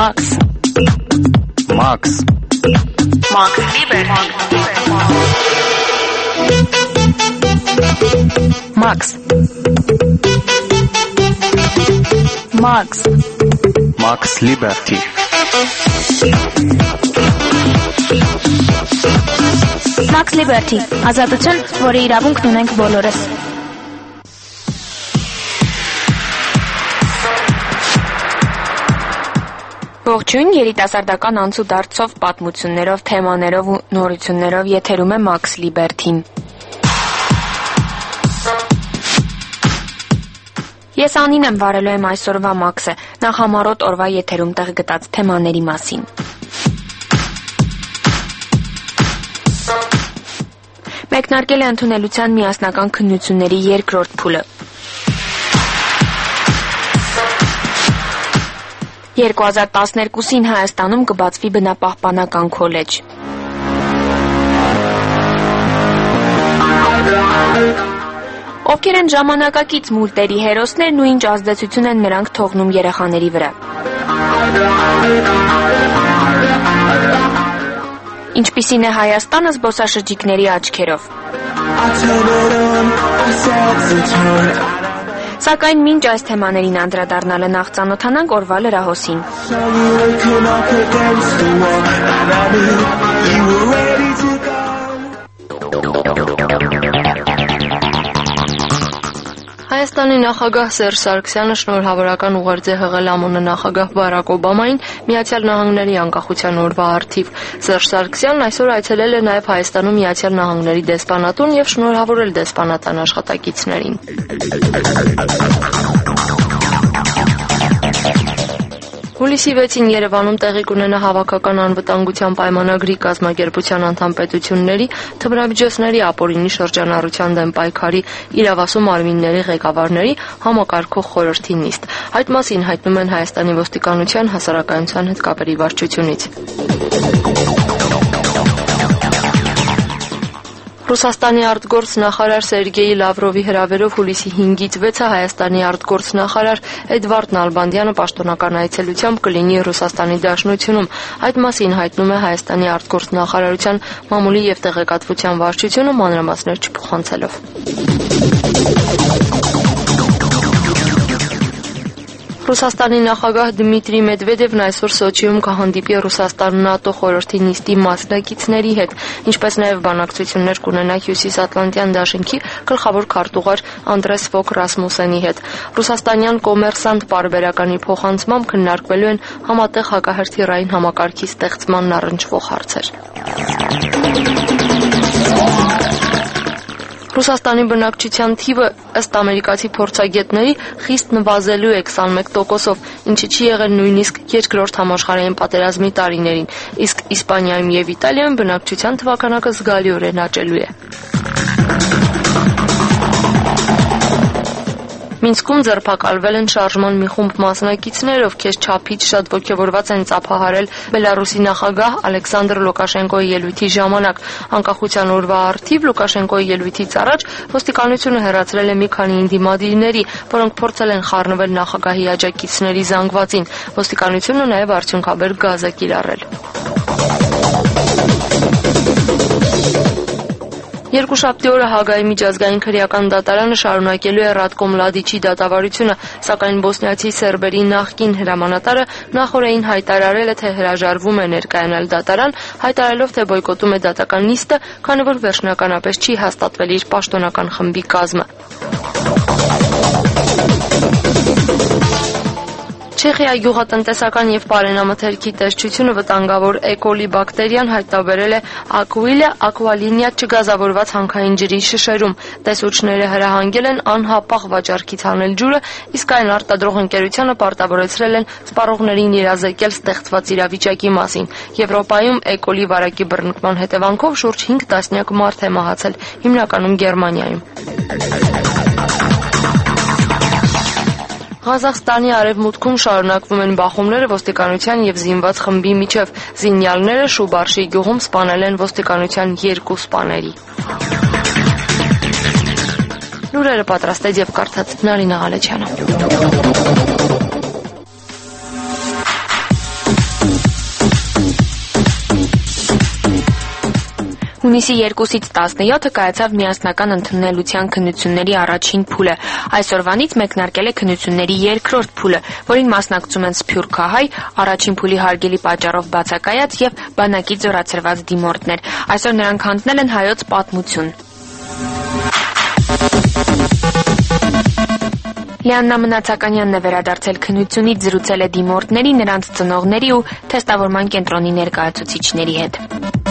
Max Liberty. Max Liberty. Max Liberty. Ազատություն, որի իրավունքն ունենք բոլորս։ Ողջույն, երիտասարդական անցուդարձով, պատմություններով, թեմաներով ու նորություններով եթերում է Max Liberty-ն։ Ես Անին եմ, վարելու եմ այսօրվա Max-ը, նախամարոտ օրվա եթերում տեղ գտած թեմաների մասին։ Մեկնարկել է ընդունելության միասնական քննությունների երկրորդ փուլը։ 2012-ին Հայաստանում կբացվի բնապահպանական քոլեջ։ Ովքեր են ժամանակակից մուլտերի հերոսներն ու ինչ ազդեցություն են նրանք թողնում երեխաների վրա։ Ինչպիսին է Հայաստանը զբոսաշրջիկների աչքերով։ Սակայն մինչ այս թեմաներին անդրադառնալը նախ ծանոթանանք օրվա լրահոսին։ Հայաստանի նախագահ Սերժ Սարգսյանը շնորհավորական ուղերձ է հղել ԱՄՆ նախագահ Բարակ Օբամային Միացյալ Նահանգների անկախության օրվա առթիվ։ Սերժ Սարգսյանն այսօր այցելել է նաև Հայաստանում Միացյալ Նահանգների դեսպանատուն եւ շնորհավորել դեսպանատան աշխատակիցներին։ Հուլիսի 6-ին Երևանում տեղի կունենա հավաքական անվտանգության պայմանագրի կազմակերպության անդամ պետությունների թմրամիջոցների ապօրինի շրջանառության դեմ պայքարի իրավասու մարմինների ղեկավարների համակարգող խորհրդի նիստ։ Այդ մասին հայտնում են Հայաստանի ոստիկանության հասարակայնության հետ կապերի վարչությունից։ Ռուսաստանի արտգործնախարար Սերգեյ Լավրովի հրավերով հուլիսի 5-ից 6-ը Հայաստանի արտգործնախարար Էդվարդ Նալբանդյանը պաշտոնական այցելությամբ կլինի Ռուսաստանի Դաշնությունում։ Այդ մասին հայտնում է Հայաստանի արտգործնախարարության մամուլի եւ տեղեկատվության վարչությունը մանրամասներ չփոխանցելով։ Ռուսաստանի նախագահ Դմիտրի Մեդվեդևն այսօր Սոչիում կհանդիպի Ռուսաստան-ՆԱՏՕ խորհրդի նիստի մասնակիցների հետ, ինչպես նաև բանակցություններ կունենա Հյուսիսատլանտյան դաշինքի գլխավոր քարտուղար Անդրես Ֆոկ Ռասմուսենի հետ։ Ռուսաստանյան կոմերսանտ պարբերականի փոխանցմամբ քննարկվելու են համատեղ հակահրթիռային համակարգի ստեղծմանն առնչվող հարցեր։ Ռուսաստանի բնակչության թիվը ըստ ամերիկացի փորձագետների խիստ նվազելու է 21%-ով, ինչը չի եղել նույնիսկ երկրորդ համաշխարհային պատերազմի տարիներին, իսկ Իսպանիայում եւ Իտալիայում բնակչության թվականակը զգալիորեն աճելու է։ Մինսկում ձերբակալվել են շարժման մի խումբ մասնակիցներ, ովքեր չափից շատ ոգևորված են ծափահարել Բելարուսի նախագահ Ալեքսանդր Լուկաշենկոյի ելույթի ժամանակ։ Անկախության օրվա առթիվ Լուկաշենկոյի ելույթից առաջ ոստիկանությունը հեռացրել է մի քանի ընդդիմադիրների, որոնք փորձել են խառնվել նախագահի աջակիցների զանգվածին։ Ոստիկանությունը նաև արդյունքաբեր գազ է կիրառել։ Երկուշաբթի օրը Հագայի միջազգային քրեական դատարանը շարունակելու է Ռատկո Մլադիչի դատավարությունը, սակայն բոսնիացի սերբերի նախկին հրամանատարը նախօրեին հայտարարել է, թե հրաժարվում է ներկայանալ դատարան, հայտարարելով, թե բոյկոտում է դատական նիստը, քանի որ վերջնականապես չի հաստատվել իր պաշտոնական խմբի կազմը։ Չեխիայի գյուղատնտեսական եւ պարենամթերքի տեսչությունը վտանգավոր էկոլի բակտերիան հայտնաբերել է Ակվիլիա Ակվալինիա չգազավորված հանքային ջրի շշերում։ Տեսուչները հրահանգել են անհապաղ վաճառքից հանել ջուրը, իսկ այն արտադրող ընկերությանը պարտավորեցրել են սպառողներին իրազեկել ստեղծված իրավիճակի մասին։ Եվրոպայում էկոլի վարակի բռնկման հետևանքով շուրջ 5 տասնյակ մարդ է մահացել, հիմնականում Գերմանիայում։ Ղազախստանի արևմուտքում շարունակվում են բախումները ոստիկանության եւ զինված խմբի միջև։ Զինյալները Շուբարշի գյուղում սպանել են ոստիկանության 2 սպաների։ Լուրերը պատրաստեց եւ կարդաց Նարինա Ղալեչյանը։ Հունիսի 2-ից 17-ը կայացավ միասնական ընդունելության քննությունների առաջին փուլը։ Այսօրվանից մեկնարկել է քննությունների երկրորդ փուլը, որին մասնակցում են սփյուռքահայ, առաջին փուլի հարգելի պատճառով բացակայած եւ բանակից զորացրված դիմորդներ։ Այսօր նրանք հանձնել են հայոց պատմություն։ Լիաննա Մնացականյանն է վերադարձել քննությունից, զրուցել է դիմորդների, նրանց ծնողների ու թեստավորման կենտրոնի ներկայացուցիչների հետ։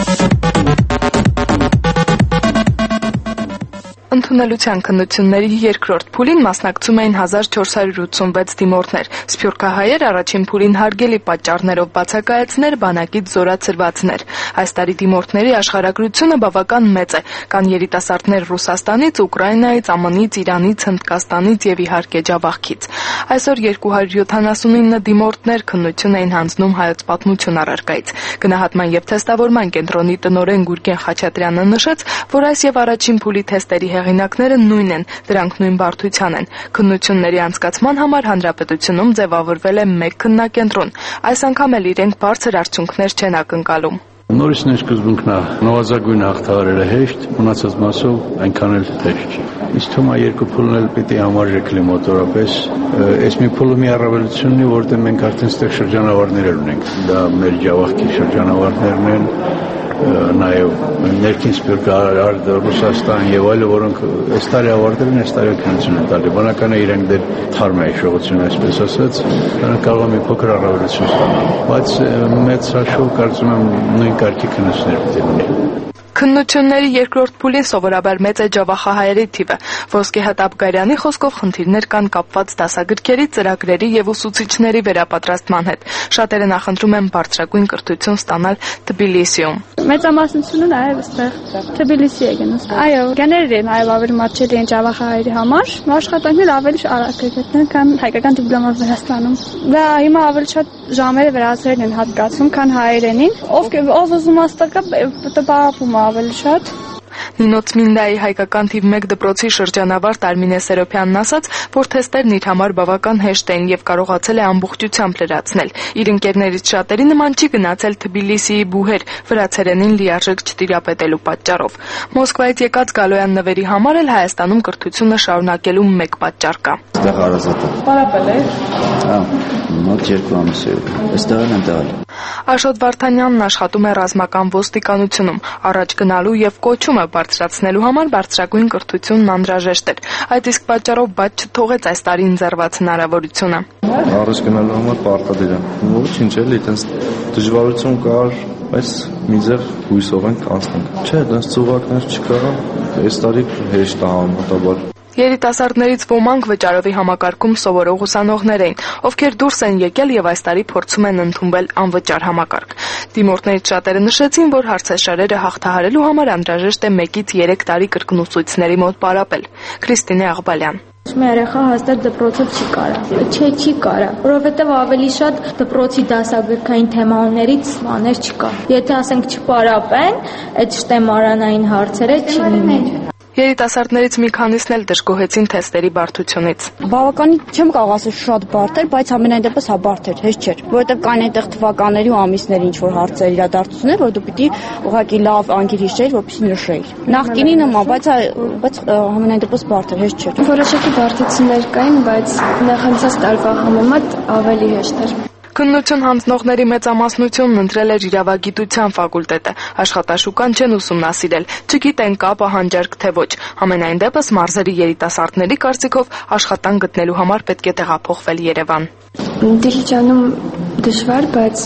Ընդունելության քննությունների երկրորդ փուլին մասնակցում էին 1486 դիմորդներ, սփյուռքահայեր, առաջին փուլին հարգելի պատճառներով բացակայածներ, բանակից զորացրվածներ։ Այս տարի դիմորդների աշխարհագրությունը բավական մեծ է, կան երիտասարդներ Ռուսաստանից, Ուկրաինայից, ԱՄՆ-ից, Իրանից, Հնդկաստանից եւ իհարկե Ջավախքից։ Այսօր 279 դիմորդներ քննություն էին հանձնում հայոց պատմություն առարկայից։ Գնահատման եւ թեստավորման կենտրոնի տնօրեն Գուրգեն Խաչատրյանը նշեց, որ այս եւ առաջին փուլի թեստերի հեղինակները նույնն են, դրանք նույն բարդության են։ Քննությունների անցկացման համար հանրապետությունում ձևավորվել է 1 քննակենտրոն։ Այս անգամ էլ իրենք բարձր արդյունքներ չեն ակնկալում։ Նորից սկզբունքն է նվազագույն հաղթահարելը հեշտ, մնացած մասով այնքան էլ հեշտ չի։ Իսկ թվում է երկու փուլն էլ պիտի համարժեք լինի մոտորապես։ Այս մի փուլը մի առավելություն ունի, որտեղ մենք արդեն ստեղ շրջանավարտներ ունենք։ Դա մեր Ջավախքի շրջանավարտներն են, նաև ներքին սփյուռք Ռուսաստան եւ այլը, որոնք այս տարի ավարտել են, այս տարի քննություն են տալի։ Բնական է իրենք դեռ թարմ է իշխողություն, այսպես ասած, նրանք կարող են մի փոքր առավելություն ստանալ, բայց մեծ հաշվով կարծում եմ նույն կարգի քննություններ պետք է լինի։ Քննությունների երկրորդ փուլին սովորաբար մեծ է ջավախահայերի թիվը։ Ոսկե Հատապ Գարյանի խոսքով խնդիրներ կան կապված դասագրքերի, ծրագրերի եւ ուսուցիչների վերապատրաստման հետ։ Շատերը նախընտրում են բարձրագույն կրթություն ստանալ Թբիլիսիում։ Մեծամասնությունը նաեւ այստեղ Թբիլիսի է գնում։ Այո, գաները նաեւ ավելի մատչելի են ջավախահայերի համար, աշխատանքները ավելի արագ են, քան հայկական դիպլոմով Վրաստանում։ Դա հիմա ավելի շատ ժամերը վերացրել են հատկացում, քան հայերենին։ Ով ուզում աստակա տպավորում ավելի շատ։ Նինո Ծմինդայի հայկական թիվ 1 դպրոցի շրջանավարտ Արմինե Սերոփյանն ասաց, որ թեստերն իր համար բավական հեշտ էին եւ կարողացել է ամբողջությամբ լրացնել։ Իր ընկերներից շատերի նման չի գնացել Թբիլիսիի բուհեր, վրացերենին լիարժեք չտիրապետելու պատճառով։ Մոսկվայից եկած Գալոյան նվերի համար էլ Հայաստանում կրթությունը շարունակելու 1 պատճառ կա։ Այստեղ հարազատ է։ Պարապել է։ Հա, մոտ 2 ամիս է։ Այստեղ են տեղալ։ Աշոտ Վարդանյանն աշխատում է ռազմական ոստիկանությունում։ Առաջ գնալու եւ կոչումը բարձրացնելու համար բարձրագույն կրթությունն անհրաժեշտ էր։ Այդ իսկ պատճառով բաց չթողեց այս տարի ընձեռված հնարավորությունը։ Առաջ գնալու համար պարտադիր է։ Ոչինչ էլի, այտենց դժվարություն կար, բայց մի ձև հույսով ենք անցնենք։ Չէ, այտենց ծուղակներ չկա, այս տարի հեշտ է համեմատաբար։ Երիտասարդներից ոմանք վճարովի համակարգում սովորող ուսանողներ էին, ովքեր դուրս են եկել եւ այս տարի փորձում են ընդունվել անվճար համակարգ։ Դիմորդներից շատերը նշեցին, որ հարցաշարերը հաղթահարելու համար անհրաժեշտ է 1-ից 3 տարի կրկնուսույցների մոտ պարապել։ Քրիստինե Աղբալյան Մի երեխա հաստատ դպրոցը չի կարա։ Չի կարա, որովհետև ավելի շատ դպրոցի դասագրքային թեմաներից բաներ չկա։ Եթե ասենք չպարապեն, այդ շտեմարանային հարցերը չի լինի։ Երիտասարդներից մի քանիսն էլ դժգոհեցին թեստերի բարդությունից։ Բավականին չեմ կարող ասել շատ բարդ էր, բայց համենայն դեպս հա բարդ էր, հեշտ չէր, որովհետև կան այնտեղ թվականների ու ամիսների ինչ որ հարցեր, իրադարձություններ, որ դու պիտի ուղղակի լավ անգիր հիշեիր, որպեսզի նշեիր։ Նախկինի նման, բայց համենայն դեպս բարդ էր, հեշտ չէր։ Որոշակի բարդություններ կային, բայց նախանցած տարվա համեմատ ավելի հեշտ էր։ Քննություն հանձնողների մեծամասնությունն ընտրել էր իրավագիտության ֆակուլտետը։ Աշխատաշուկան չեն ուսումնասիրել, չգիտեն կա պահանջարկ թե ոչ։ Համենայն դեպս մարզերի երիտասարդների կարծիքով աշխատանք գտնելու համար պետք է տեղափոխվել Երևան։ Դիլիջանում դժվար, բայց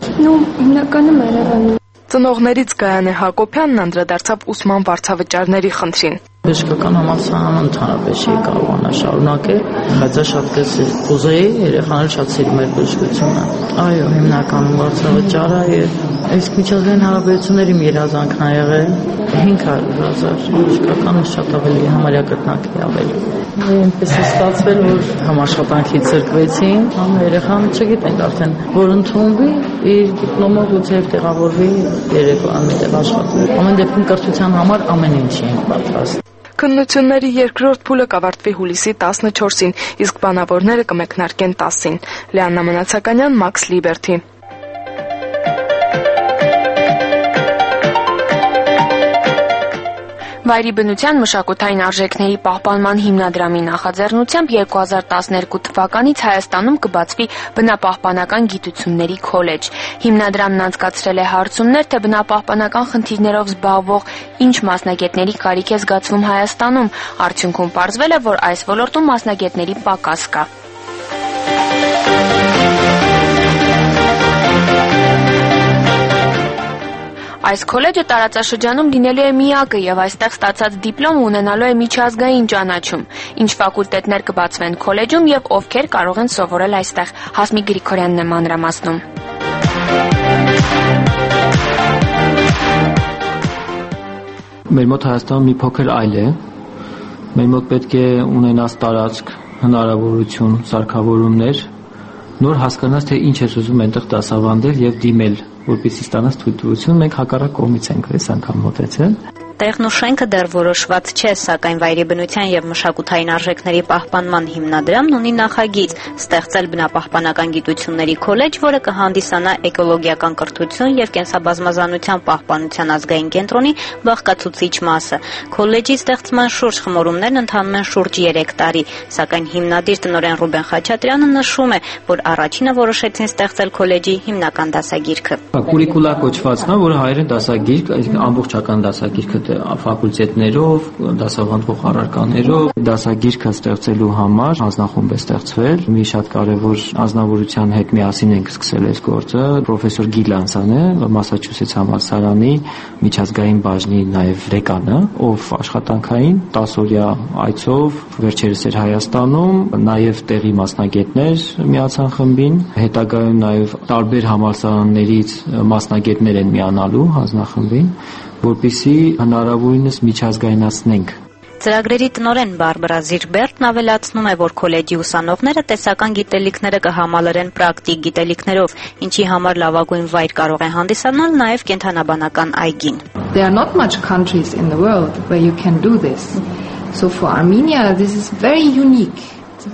հիմնականում Երևանում։ Ծնողներից Գայանե Հակոբյանն անդրադարձավ ուսման վարձավճարների խնդրին։ Բժշկական համալսարանը ընդհանրապես չի կարողանա շարունակել, բայց շատ կես կուզեի, երեխաները շատ սիրում էր բժշկությունը։ Այո, հիմնականում վարձավճարը եւ իսկ միջազգային հարաբերությունների երազանքն ա եղել 500,000, բժշկականը շատ ավելի համարյա կրկնակի ավելի։ Այնպես է ստացվել, որ համաշխատանքից զրկվեցին, երեխան չգիտենք արդեն, որ ընդունվի, իր դիպլոմը գուցե տեղավորվի Երևան մտել աշխատի։ Ամեն դեպքում կրթության համար ամեն ինչի են պատրաստ։ Քննությունների երկրորդ փուլը կավարտվի հուլիսի 14-ին, իսկ բանավորները կմեկնարկեն 10-ին։ Լիաննա Մնացականյան, Max Liberty։ Վայրի բնության մշակութային արժեքների պահպանման հիմնադրամի նախաձեռնությամբ 2012 թվականից Հայաստանում կբացվի բնապահպանական գիտությունների քոլեջ։ Հիմնադրամն անցկացրել է հարցումներ, թե բնապահպանական խնդիրներով զբաղվող ինչ մասնագետների կարիք է զգացվում Հայաստանում։ Արդյունքում պարզվել է, որ այս ոլորտում մասնագետների պակաս կա։ Այս քոլեջը տարածաշրջանում լինելու է միակը եւ այստեղ ստացած դիպլոմը ունենալու է միջազգային ճանաչում։ Ինչ ֆակուլտետներ կբացվեն քոլեջում եւ ովքեր կարող են սովորել այստեղ։ Հասմիկ Գրիգորյանն է մանրամասնում։ Մեր մոտ Հայաստանում մի փոքր այլ է։ Մեր մոտ պետք է ունենաս տարածք, հնարավորություն, սարքավորումներ, նոր հասկանաս, թե ինչ ես ուզում այնտեղ դասավանդել եւ դիմել, որպեսզի ստանաս թույլտվություն։ Մենք հակառակ կողմից ենք այս անգամ մոտեցել։ Տեղն ու շենքը դեռ որոշված չէ, սակայն Վայրի բնության եւ մշակութային արժեքների պահպանման հիմնադրամն ունի նախագիծ ստեղծել բնապահպանական գիտությունների քոլեջ, որը կհանդիսանա էկոլոգիական կրթություն եւ կենսաբազմազանության պահպանության ազգային կենտրոնի բաղկացուցիչ մասը։ Քոլեջի ստեղծման շուրջ խմորումներն ընթանում են շուրջ 3 տարի, սակայն հիմնադիր տնօրեն Ռուբեն Խաչատրյանը նշում է, որ առաջինը որոշեցին ստեղծել քոլեջի հիմնական դասագիրքը։ Կուրիկուլա կոչվածն է, որը հայերեն դասագիրք, այսինքն ամբողջական դասագիրքը ֆակուլտետներով, դասավանդվող առարկաներով դասագիրքը ստեղծելու համար հանձնախումբ է ստեղծվել։ Մի շատ կարևոր անձնավորության հետ միասին ենք սկսել այս գործը։ Պրոֆեսոր Գիլ Անսան է, Մասաչուսեթս համալսարանի միջազգային բաժնի նաև դեկանը, ով աշխատանքային 10-օրյա այցով վերջերս էր Հայաստանում, նաև տեղի մասնագետներ միացան խմբին, հետագայում նաև տարբեր համալսարաններից մասնագետներ են միանալու հանձնախմբին, որպեսզի հնարավորինս միջազգայնացնենք։ Ծրագրերի տնօրեն Բարբարա Զիրբերտն ավելացնում է, որ քոլեջի ուսանողները տեսական գիտելիքները կհամալրեն պրակտիկ գիտելիքներով, ինչի համար լավագույն վայր կարող է հանդիսանալ նաև կենդանաբանական այգին։ There are not much countries in the world where you can do this. So for Armenia this is very unique.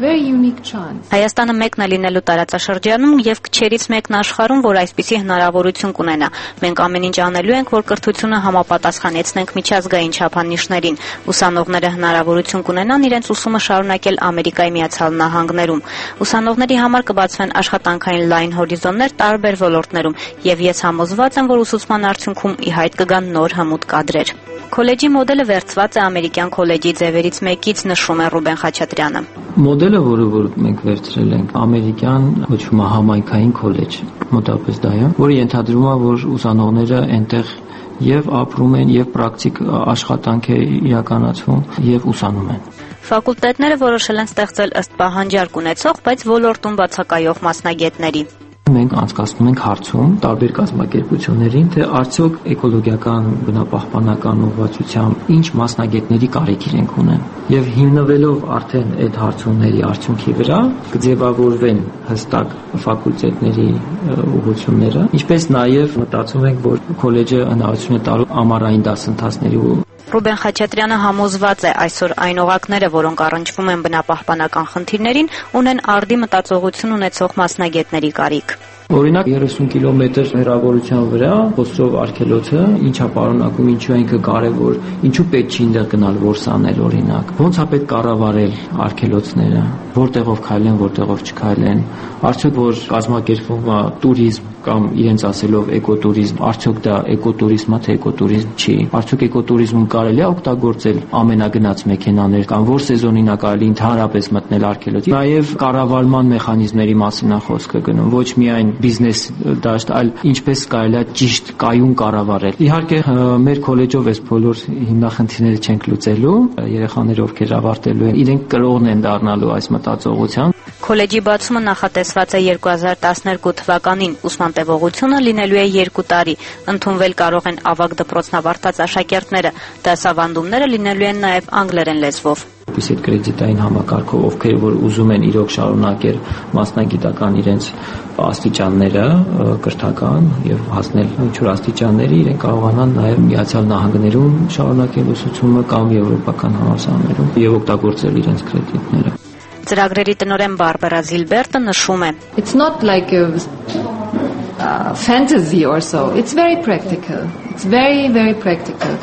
Հայաստանը մեկն է լինելու տարածաշրջանում եւ քչերից մեկն աշխարհում, որ այսպիսի հնարավորություն կունենա։ Մենք ամեն ինչ անելու ենք, որ կրթությունը համապատասխանեցնենք միջազգային չափանիշներին։ Ուսանողները հնարավորություն կունենան իրենց ուսումը շարունակել Ամերիկայի Միացյալ Նահանգներում։ Ուսանողների համար կբացվեն աշխատանքային լայն հորիզոններ տարբեր ոլորտներում եւ ես համոզված եմ, որ ուսուցման արդյունքում ի հայտ կգան նոր հմուտ կադրեր։ Քոլեջի մոդելը վերցված է ամերիկյան քոլեջի ձևերից մեկից, նշում է Ռուբեն Խաչատրյանը։ Մոդելը, որը մենք վերցրել ենք, ամերիկյան կոչվում է համայնքային քոլեջ, մոտավորապես դա է, որը ենթադրում է, որ ուսանողները այնտեղ եւ ապրում են եւ պրակտիկ աշխատանք է իրականացվում եւ ուսանում են։ Ֆակուլտետները որոշել են ստեղծել ըստ պահանջարկ ունեցող, բայց ոլորտում բացակայող մասնագետների։ Մենք անցկացնում ենք հարցում տարբեր կազմակերպություններին, թե արդյոք էկոլոգիական բնապահպանական ուղղվածությամբ ինչ մասնագետների կարիք իրենք ունեն։ Եվ հիմնվելով արդեն այդ հարցումների արդյունքի վրա կձևավորվեն հստակ ֆակուլտետների ուղղությունները, ինչպես նաև մտածում ենք, որ քոլեջը հնարավորություն է տալու ամառային դասընթացների Ռուբեն Խաչատրյանը համոզված է, այսօր այն օղակները, որոնք առնչվում են բնապահպանական խնդիրներին, ունեն արդի մտածողություն ունեցող մասնագետների կարիք։ Օրինակ 30 կիլոմետր հեռավորության վրա Խոսրով արգելոցը ինչա պարունակում, ինչու է ինքը կարևոր, ինչու պետք չի այնտեղ գնալ որսանել օրինակ, ոնց է պետք կառավարել արգելոցները, որտեղով քայլեն, որտեղով չքայլեն, արդյոք որ կազմակերպվում է տուրիզմ կամ իրենց ասելով էկոտուրիզմ, արդյոք դա էկոտուրիզմ է, թե էկոտուրիզմ չի, արդյոք էկոտուրիզմում կարելի է օգտագործել ամենագնաց մեքենաներ կամ որ սեզոնին է կարելի ընդհանրապես մտնել արգելոց։ Նաև կառավարման մեխանիզմների մասին է խոսքը գնում, ոչ միայն բիզնես դաշտ, այլ ինչպես կարելի է ճիշտ կայուն կառավարել։ Իհարկե մեր քոլեջով այս բոլոր հիմնախնդիրները չենք լուծելու, երեխաները ովքեր ավարտելու են, իրենք կրողն են դառնալու այս մտածողության։ Քոլեջի բացումը նախատեսված է 2012 թվականին, ուսման տևողությունը լինելու է 2 տարի։ Ընդունվել կարող են ավագ դպրոցն ավարտած աշակերտները, դասավանդումները լինելու են նաև անգլերեն լեզվով։ Իսկ այդ կրեդիտային համակարգով ովքեր որ ուզում են իրոք շարունակել մասնագիտական իրենց աստիճանները կրթական եւ հասնել ինչ-որ աստիճանների, իրենք կարողանան նաև Միացյալ Նահանգներում շարունակել ուսուցումը կամ եվրոպական համալսարաններում եւ օգտագործել իրենց կրեդիտները։ Ծրագրերի տնօրեն Բարբարա Զիլբերտը նշում է. It's not like a fantasy or so. It's very practical. It's very practical.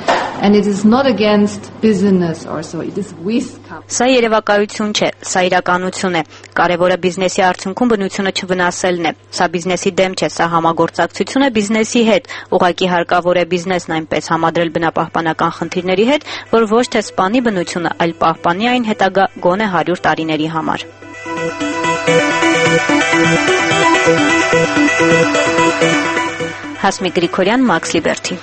And it is not against business or so, it is with. Սա երևակայություն չէ, սա իրականություն է։ Կարևորը բիզնեսի արդյունքում բնությունը չվնասելն է։ Սա բիզնեսի դեմ չէ, սա համագործակցություն է բիզնեսի հետ։ Ուղղակի հարկավոր է բիզնեսն այնպես համադրել բնապահպանական խնդիրների հետ, որ ոչ թե սպանի բնությունը, այլ պահպանի այն հետագա գոնե 100 տարիների համար։ Հասմիկ Գրիգորյան, Max Liberty։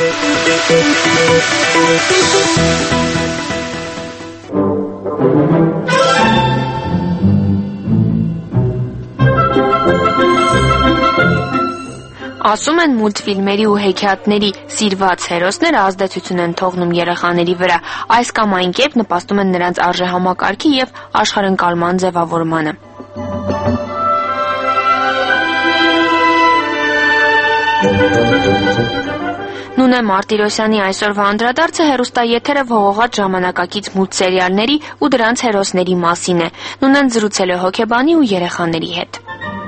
Ասում են մուլտֆիլմերի ու հեքիաթների սիրված հերոսները ազդեցություն են թողնում երեխաների վրա, այս կամ այն կերպ նպաստում են նրանց արժեհամակարգի եւ աշխարհընկալման ձևավորմանը։ Նունե Մարտիրոսյանի այսօրվա անդրադարձը հեռուստաեթերը ողողած ժամանակակից մուլտսերիալների ու դրանց հերոսների մասին է։ Նունեն զրուցել է հոգեբանի ու երեխաների հետ։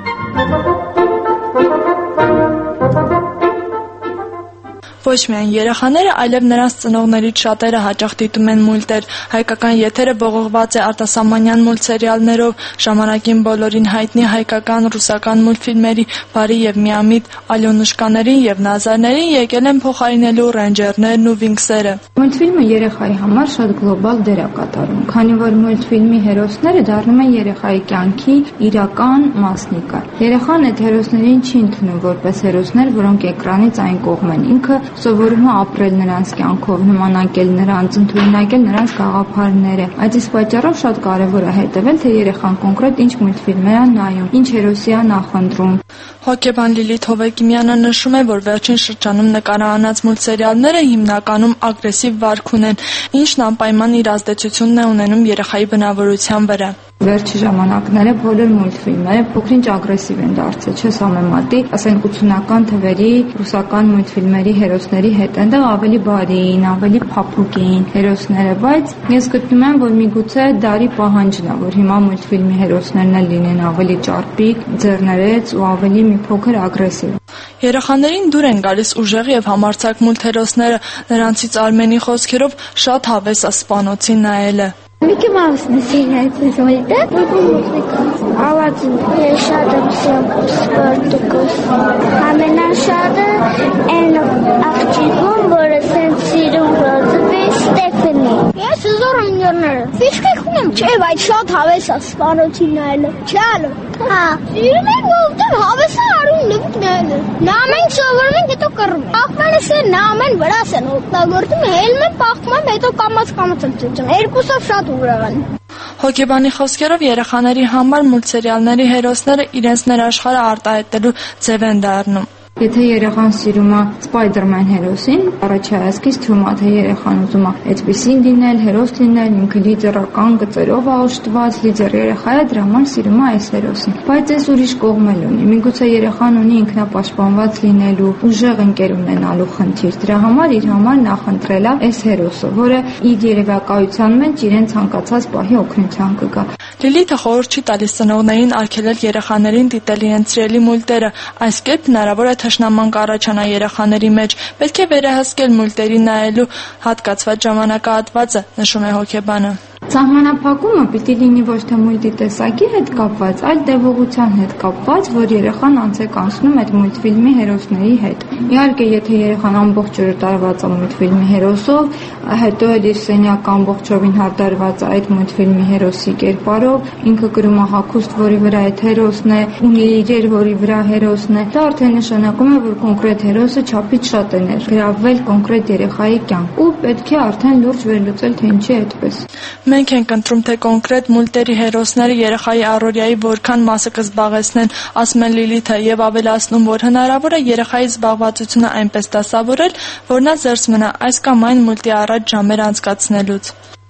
Ոչ միայն երեխաները, այլև նրանց ծնողներից շատերը հաճախ դիտում են մուլտեր։ Հայկական եթերը ողողված է արտասահմանյան մուլտսերիալներով, ժամանակին բոլորին հայտնի հայկական, ռուսական մուլտֆիլմերի բարի եւ միամիտ Ալյոնուշկաներին եւ Նազարներին եկել են փոխարինելու ռեյնջերներն ու վինքսերը։ Մուլտֆիլմը երեխայի համար շատ գլոբալ դեր է կատարում, քանի որ մուլտֆիլմի հերոսները դառնում են երեխայի կյանքի իրական մասնիկը։ Երեխան այդ հերոսներին չի ընդունում որպես հերոսներ, որոնք էկրանից այն կողմ են։ Ինքը սովորում է ապրել նրանց կյանքով, նմանակել նրանց, ընդօրինակել նրանց գաղափարները։ Այդ իսկ պատճառով շատ կարևոր է հետևել, թե երեխան կոնկրետ ինչ մուլտֆիլմեր է նայում, ինչ հերոսի է նախընտրում։ Հոգեբան Լիլիթ Հովեկիմյանը նշում է, որ վերջին շրջանում նկարահանած մուլտսերիալները հիմնականում ագրեսիվ վարք ունեն, ինչն անպայման իր ազդեցությունն է ունենում երեխայի բնավորության վրա։ Վերջի ժամանակները բոլոր մուլտֆիլմերը փոքրինչ ագրեսիվ են դարձել, չէ՞ համեմատի, ասենք 80-ական թվերի ռուսական մուլտֆիլմերի հերոսների հետ, այնտեղ ավելի բարի էին, ավելի փափուկ էին հերոսները, բայց ես գտնում եմ, որ միգուցե դարի պահանջն է, որ հիմա մուլտֆիլմի հերոսներն էլ լինեն ավելի ճարպիկ, ձեռներեց ու ավելի մի փոքր ագրեսիվ։ Երեխաներին դուր են գալիս ուժեղ եւ համարձակ մուլտհերոսները, նրանցից Արմենի խոսքերով շատ հավես է սպանոցին նայելը։ Mickey Mouse-ն սիրեցի զույգը, Ալադին, ես շատ եմ սիրում Սպարտակուս, ամենաշատը այն աղջիկում, որը սենց սիրում ռոզվի Ստեփանի։ Ես ուզոր ընյորները, ֆիշկեք ունեմ, չէ, բայց շատ հավես է սպանոցին նայելը, չալը, հա, սիրում ենք ովտեղ հավես է արում նվիկ նայելը, նա ամեն սովորում ենք, հետո կռում, պախմանս է, նա ամեն վրաս են օգտագործում, հելմ են պախում եմ, հետո կամաց են ծծում, երկուսով շատ Հոգեբանի խոսքերով երեխաների համար մուլտսերիալների հերոսները իրենց ներաշխարհը արտահայտելու ձև են դառնում։ Եթե երեխան սիրում է Spider-Man հերոսին, առաջի հայացքից թվում է, թե երեխան ուզում է այդպեսին լինել, հերոս լինել, ինքը լիդերական գծերով աշտված, լիդեր երեխա է, դրա համար սիրում է այս հերոսին։ Բայց այս ուրիշ կողմ էլ ունի։ Միգուցե երեխան ունի ինքնապաշտպանված լինելու, ուժեղ ընկեր ունենալու խնդիր։ Դրա համար իր համար նախընտրել է այս հերոսը, որը իր երևակայության մեջ իրեն ցանկացած պահի օգնության կգա։ Լիլիթը խորհուրդ չի տալիս ծնողներին արգելել երեխաներին դիտել իրենց սիրելի մուլտերը, այս կերպ հնարավոր է թշնաման կառաջանա երեխաների մեջ, պետք է վերահսկել մուլտերի նայելու հատկացված ժամանակահատվածը, նշում է հոգեբանը։ Սահմանափակումը պիտի լինի ոչ թե մուլտի տեսակի հետ կապված, այլ տևողության հետ կապված, որ երեխան անցեք անցնում այդ մուլտֆիլմի հերոսների հետ։ Իհարկե, եթե երեխան ամբողջ օրը տարված է մուլտֆիլմի հերոսով, հետո էլ իր սենյակը ամբողջովին հարդարված է այդ մուլտֆիլմի հերոսի կերպարով, ինքը կրում է հագուստ, որի վրա այդ հերոսն է, ունի իրեր, որի վրա հերոսն է, դա արդեն նշանակում է, որ կոնկրետ հերոսը չափից շատ է ներգրավվել կոնկրետ երեխայի կյանք, ու պետք է արդեն լուրջ վերլուծել, թե ինչի է այդպես։ Մենք ենք ընտրում, թե կոնկրետ մուլտերի հերոսները երեխայի առօրյայի որքան մասը կզբաղեցնեն, ասում է Լիլիթը, եւ ավելացնում, որ հնարավոր է երեխայի զբաղվածությունը այնպես դասավորել, որ նա զերծ մնա այս կամ այն մուլտի առաջ ժամեր անցկացնելուց։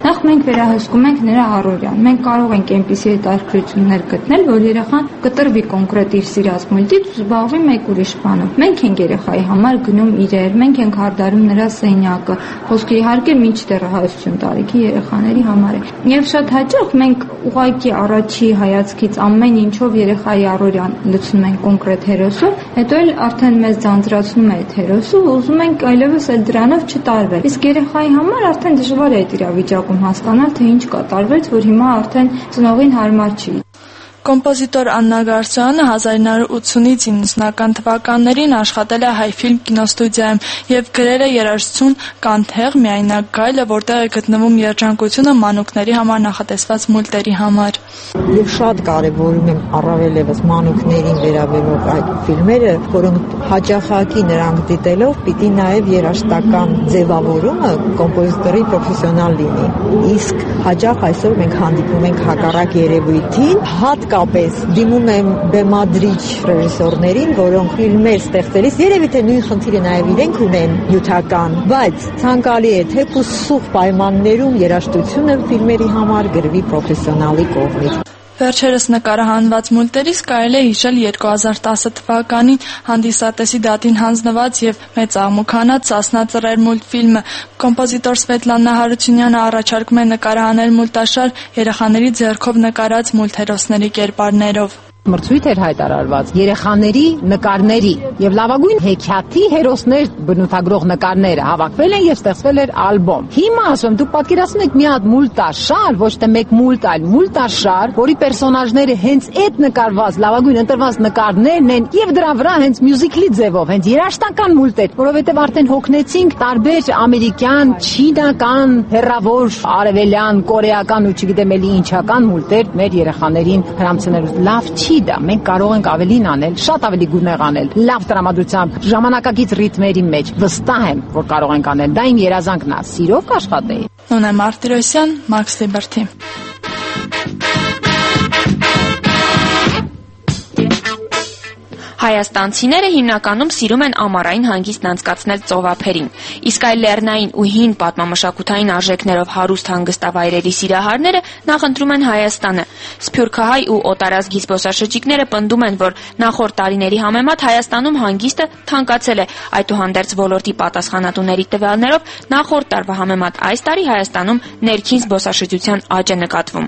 Նախ մենք վերահսկում ենք նրա առօրյան։ Մենք կարող ենք այնպիսի հետաքրքրություններ գտնել, որ երեխան կտրվի կոնկրետ իր սիրած մուլտից ու զբաղվի մեկ ուրիշ բանով։ Մենք ենք երեխայի համար գնում իրեր, մենք ենք հարդարում նրա սենյակը, խոսքը իհարկե մինչդեռ հայություն տարիքի երեխաների համար է։ Եվ շատ հաճախ մենք ուղղակի առաջի հայացքից ամեն ինչով երեխայի առօրյան լցնում ենք կոնկրետ հերոսով, հետո էլ արդեն մեզ ձանձրացնում է այդ հերոսը ու ուզում ենք այլևս այդ դրանով չտարվել։ Իսկ երեխայի համար արդեն դժվար է այդ իրավիճակում հասկանալ, թե ինչ կատարվեց, որ հիմա արդեն ծնողին հարմար չի։ Կոմպոզիտոր Աննա Գարսոյանը 1980-ից 90-ական թվականներին աշխատել է Հայֆիլմ կինոստուդիայում եւ գրել է երաժշտություն «Կանթեղ», «Միայնակ գայլը», որտեղ է գտնվում երջանկությունը մանուկների համար նախատեսված մուլտերի համար։ Եվ շատ կարևորում եմ առավել եւս մանուկներին վերաբերող այդ ֆիլմերը, որոնք հաճախակի նրանք դիտելով պիտի նաեւ երաժշտական ձևավորումը կոմպոզիտորի պրոֆեսիոնալ լինի։ Իսկ հաճախ այսօր մենք հանդիպում ենք հակառակ երևույթին, հատկապես դիմում եմ բեմադրիչ ռեժիսորներին, որոնք ֆիլմեր ստեղծելիս երևի թե նույն խնդիրը նաև իրենք ունեն նյութական, բայց ցանկալի է թե սուղ պայմաններում երաժշտությունը ֆիլմերի համար գրվի պրոֆեսիոնալի կողմից։ Վերջերս նկարահանված մուլտերից կարելի է հիշել 2010 թվականին հանդիսատեսի դատին հանձնված եւ մեծ աղմուկանած «Ծասնա ծռեր» մուլտֆիլմը։ Կոմպոզիտոր Սվետլանա Հարությունյանը առաջարկում է նկարահանել մուլտաշար երեխաների ձեռքով նկարած մուլտհերոսների կերպարներով։ Մրցույթ էր հայտարարված երեխաների նկարների եւ լավագույն հեքիաթի հերոսներ բնութագրող նկարները հավաքվել են եւ ստեղծվել էր ալբոմ։ Հիմա ասում դուք պատկերացնում եք մի հատ մուլտաշար, ոչ թե մեկ մուլտ, այլ մուլտաշար, որի պերսոնաժները հենց այդ նկարված լավագույն ընտրված նկարներն են եւ դրա վրա հենց մյուզիկլի ձևով, հենց երաժշտական մուլտ էր, որովհետեւ արդեն հոգնեցինք տարբեր ամերիկյան, չինական, հեռավոր արևելյան, կորեական ու չգիտեմ էլի ինչական մուլտեր մեր երեխաներին հրամցնելու լավ դա մենք կարող ենք ավելին անել, շատ ավելի գունեղ անել, լավ տրամադրությամբ, ժամանակակից ռիթմերի մեջ, վստահ եմ, որ կարող ենք անել, դա իմ երազանքն է, սիրով կաշխատեի։ Նոնե Մարտիրոսյան, Max Liberty։ Հայաստանցիները հիմնականում սիրում են ամառային հանգիստն անցկացնել ծովափերին, իսկ այլ լեռնային ու հին պատմամշակութային արժեքներով հարուստ հանգստավայրերի սիրահարները նախընտրում են Հայաստանը։ Սփյուռքահայ ու օտարազգի զբոսաշրջիկները պնդում են, որ նախորդ տարիների համեմատ Հայաստանում հանգիստը թանկացել է, այդուհանդերձ ոլորտի պատասխանատուների տվյալներով նախորդ տարվա համեմատ այս տարի Հայաստանում ներքին զբոսաշրջության աճ է նկատվում։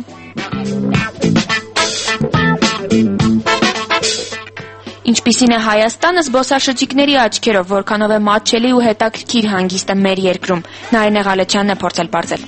Ինչպիսին է Հայաստանը զբոսաշրջիկների աչքերով, որքանով է մատչելի ու հետաքրքիր հանգիստը մեր երկրում։ Նարինե Ղալեչյանն է փորձել բարձել։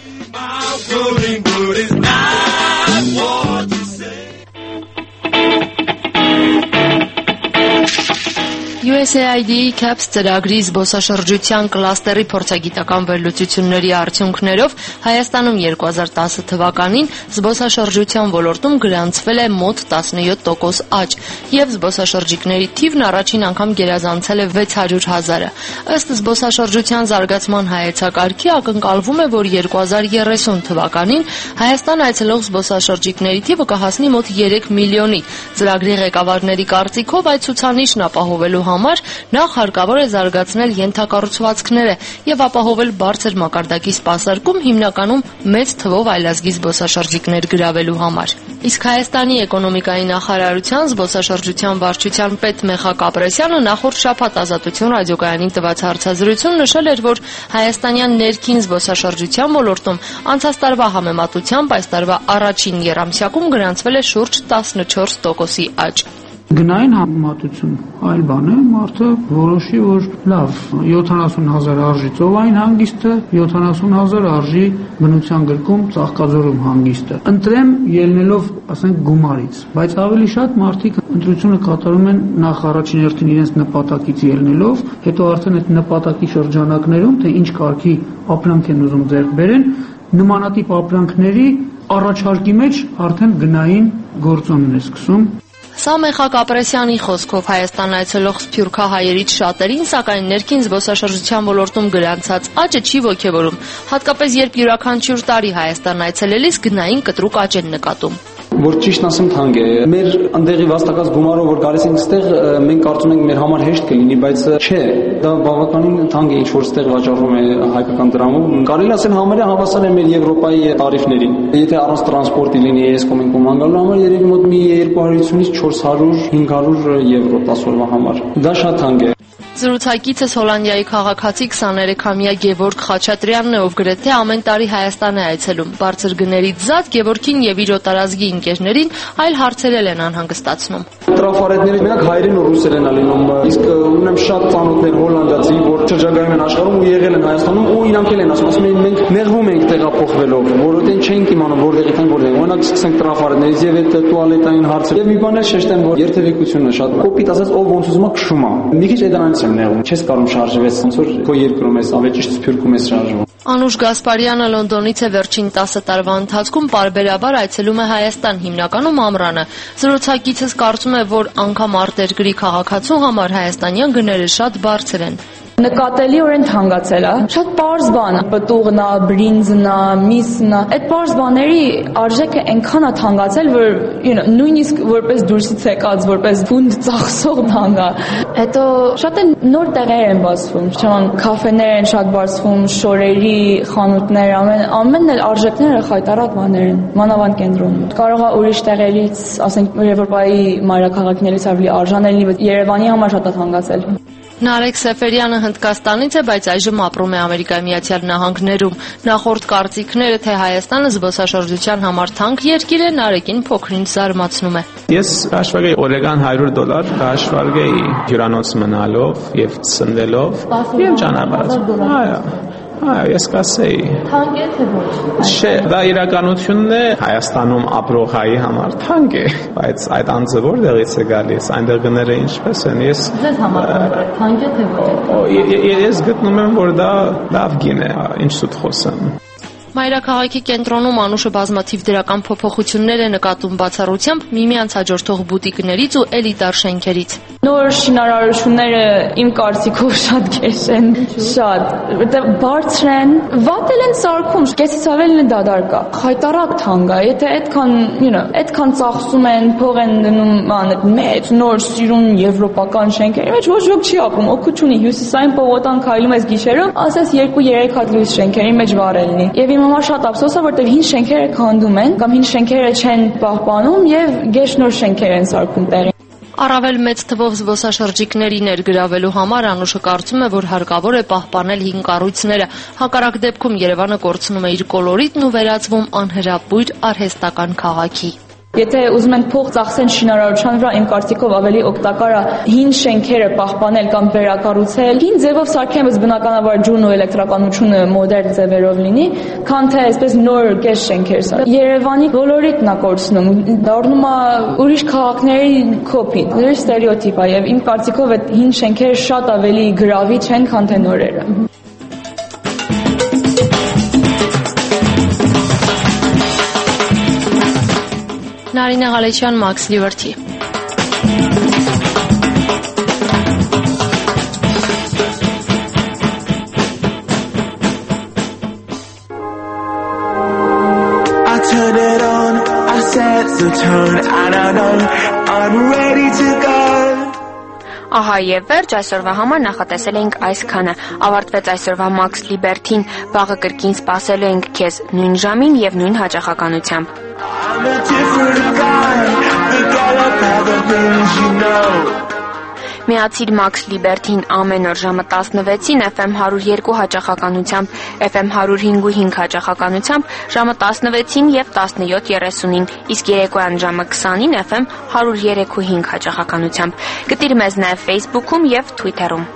USAID-ի CAPS ծրագրի զբոսաշրջության կլաստերի փորձագիտական վերլուծությունների արդյունքներով Հայաստանում 2010 թվականին զբոսաշրջության ոլորտում գրանցվել է մոտ 17% աճ եւ զբոսաշրջիկների թիվն առաջին անգամ գերազանցել է 600,000-ը։ Ըստ զբոսաշրջության զարգացման հայեցակարգի ակնկալվում է, որ 2030 թվականին Հայաստան այցելող զբոսաշրջիկների թիվը կհասնի մոտ 3 միլիոնի։ Ծրագրի ղեկավարների կարծիքով այդ ցուցանիշն ապահովելու համար նախ հարկավոր է զարգացնել ենթակառուցվածքները եւ ապահովել բարձր մակարդակի սպասարկում հիմնականում մեծ թվով այլազգի զբոսաշրջիկներ գրավելու համար։ Իսկ Հայաստանի էկոնոմիկայի նախարարության զբոսաշրջության վարչության պետ Մեխակ Ապրեսյանը նախորդ շաբաթ Ազատություն ռադիոկայանին տված հարցազրույցում նշել էր, որ հայաստանյան ներքին զբոսաշրջության ոլորտում անցած տարվա համեմատությամբ այս տարվա առաջին եռամսյակում գրանցվել է շուրջ 14%-ի աճ։ Գնային համեմատություն այլ բան է, մարդը որոշի, որ լավ 70,000 արժի ծովային հանգիստը, 70,000 արժի բնության գրկում Ծաղկաձորում հանգիստը։ Ընտրեմ ելնելով, ասենք, գումարից, բայց ավելի շատ մարդիկ ընտրությունը կատարում են նախ առաջին հերթին իրենց նպատակից ելնելով, հետո արդեն այդ նպատակի շրջանակներում, թե ինչ կարգի ապրանք են ուզում ձեռք բերեն, նմանատիպ ապրանքների առաջարկի մեջ արդեն գնային գործոնն է սկսում։ Սա Մեխակ Ապրեսյանի խոսքով Հայաստան այցելող սփյուռքահայերից շատերին, սակայն ներքին զբոսաշրջության ոլորտում գրանցած աճը չի ոգևորում, հատկապես երբ յուրաքանչյուր տարի Հայաստան այցելելիս գնային կտրուկ աճ են նկատում։ Որ ճիշտ ասեմ թանկ է։ Մեր ընդեղի վաստակած գումարով որ գալիս ենք այստեղ, մենք կարծում ենք մեր համար հեշտ կլինի, բայց չէ, դա բավականին թանկ է ինչ որ այստեղ վաճառվում է հայկական դրամով։ Կարելի ասել համարյա հավասար է մեր Եվրոպայի տարիֆներին։ Եթե առանց տրանսպորտի լինի այս կոմեն կոման գալու համար երևի մոտ մի 250-ից 400-500 եվրո 10 օրվա համար։ Դա շատ թանկ է։ Զրուցակիցս Հոլանդիայի քաղաքացի 23-ամյա Գևորգ Խաչատրյանն է, ով գրեթե ամեն տարի Հայաստան է այցելում։ Բարձր գներից զատ Գևորգին եւ իր օտարազգի ընկերներին այլ հարցերել են անհանգստացնում։ Տրաֆարետները մենակ հայերեն ու ռուսերեն են լինում, իսկ ունեմ շատ ծանոթներ հոլանդացի, որ շրջագայում են աշխարհում ու եղել են Հայաստանում ու իրանք էլ են ասում մենք նեղվում ենք տեղափոխվելով, որովհետեւ չենք իմանում որտեղից են որտեղ։ Օրինակ սկսենք տրաֆարետներից եւ այդ տուալետային հարցեր։ Եվ մի բան էլ շեշտեմ, որ երթևեկությունը շատ կոպիտ ասած ով ոնց ուզում է քշում է։ Մի քիչ դրանից եմ նեղում։ Չես կարող շարժվես, ոնց որ քո երկրում ես, ավելի ճիշտ սփյուռքում ես շարժվում։ Անուշ Գասպարյանը Լոնդոնից է վերջին 10 տարվա ընթացքում պարբերաբար այցելում է Հայաստան, հիմնականում ամռանը։ Զրուցակիցս կարծում է, որ անգամ արտերկրի քաղաքացու համար հայաստանյան գները շատ բարձր են։ Նկատելիորեն թանկացել է։ Շատ պարզ բան է, պտուղն է, բրինձն է, միսն է։ Այդ պարզ բաների արժեքը այնքան է թանկացել, որ նույնիսկ որպես դուրսից եկած, որպես բունդ ծախսող թանկ է։ Հետո շատ են նոր տեղեր են բացվում, չեմ կաֆեներ են շատ բացվում, շորերի խանութներ, ամենն էլ արժեքները խայտարակ բաներ են, մանավանդ կենտրոնում։ Կարող է ուրիշ տեղերից, ասենք Եվրոպայի մայրաքաղաքներից ավելի արժանելի, բայց Երևանի համար շատ է թանկացել։ Նարեկ Սեֆերյանը Հնդկաստանից է, բայց այժմ ապրում է Ամերիկայի Միացյալ Նահանգներում։ Նախորդ կարծիքները, թե Հայաստանը զբոսաշրջության համար թանկ երկիր է, Նարեկին փոքրինչ զարմացնում է։ Ես հաշվարկեի օրական $100 հաշվարկեի հյուրանոց մնալով եւ սնվելով եւ ճանապարհով։ Ես կասեի։ Թանկ է թե ոչ։ Չէ, դա իրականությունն է Հայաստանում ապրող հայի համար թանկ է, բայց այդ անձը որտեղից է գալիս, այնտեղ գները ինչպես են։ Ես Ձեզ համար թանկ է թե ոչ։ Ես գտնում եմ, որ դա լավ գին է, ինչ սուտ խոսեմ։ Մայրաքաղաքի կենտրոնում Անուշը բազմաթիվ դրական փոփոխություններ է նկատում բացառությամբ միմյանց հաջորդող բուտիկներից ու էլիտար շենքերից։ Նոր շինարարությունները իմ կարծիքով շատ քեշ են, շատ, որտեղ բարձր են, վատ են սարքում, կեսից ավելի դադար կա։ Խայտարակ թանկ է, եթե այդքան ծախսում են, փող են դնում մեծ նոր սիրուն եվրոպական շենքերի մեջ, ոչ ոք չի ապրում, օգուտ չունի հյուսիսային պողոտան քայլում ես գիշերով, ասես 2-3 հատ լույս շենքերի մեջ վառելնի։ Եվ իմ համար շատ ափսոս է, որտեղ հին շենքերը քանդում են, կամ հին շենքերը չեն պահպանում եւ գեշ նոր շենքեր են սարքում տեղին։ Առավել մեծ թվով զբոսաշրջիկների ներգրավելու համար Անուշը կարծում է, որ հարկավոր է պահպանել հին կառույցները։ Հակառակ դեպքում Երևանը կորցնում է իր կոլորիտն ու վերածվում անհրապույր արհեստական քաղաքի։ Եթե ուզում են փող ծախսեն շինարարության վրա, իմ կարծիքով ավելի օգտակար է հին շենքերը պահպանել կամ վերակառուցել, հին ձևով սարքեն, բայց բնականաբար ջուրն ու էլեկտրականությունը մոդեռն ձևերով լինի, քան թե այսպես նոր կես շենքեր սարքել։ Երևանի կոլորիտն է կորցնում, դառնում է ուրիշ քաղաքների կոպի, ուրիշ ստերեոտիպ է, եւ իմ կարծիքով այդ հին շենքերը շատ ավելի գրավիչ են, քան թե նորերը։ Նարինե Ղալեչյան, Max Liberty։ I turn it on, I set the tone, and I know I'm ready to go. Ահա եւ վերջ այսօրվա համար նախատեսել ենք այսքանը։ Ավարտվեց այսօրվա Max Liberty-ն, վաղը կրկին սպասելու ենք քեզ նույն ժամին եւ նույն հաճախականությամբ։ I'm a different guy, forget about the things you know. Միացիր Max Liberty-ն ամեն օր ժամը 16-ին FM 102 հաճախականությամբ, FM 105.5 հաճախականությամբ, ժամը 16-ին եւ 17:30-ին, իսկ երեկոյան ժամը 20-ին FM 103.5 հաճախականությամբ։ Գտիր մեզ նաեւ Facebook-ում եւ Twitter-ում։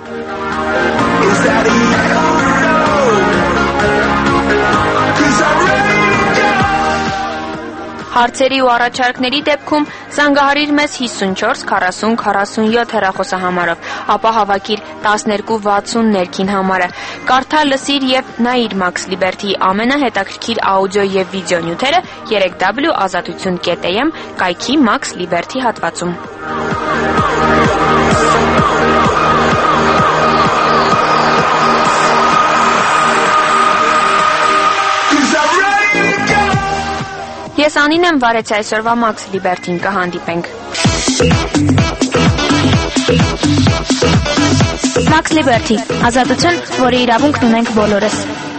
Հարցերի ու առաջարկների դեպքում զանգահարիր մեզ 54 40 47 հեռախոսահամարով, ապա հավաքիր 1260 ներքին համարը։ Կարդա, լսիր եւ նայիր Max Liberty-ի ամենահետաքրքիր աուդիո եւ վիդեո նյութերը 3w.azatutun.am կայքի Max Liberty հատվածում։ Ես Ես Անին եմ, վարեցի այսօրվա Max Liberty-ին, կհանդիպենք։ Max Liberty, ազատություն, որի իրավունքն ունենք բոլորս։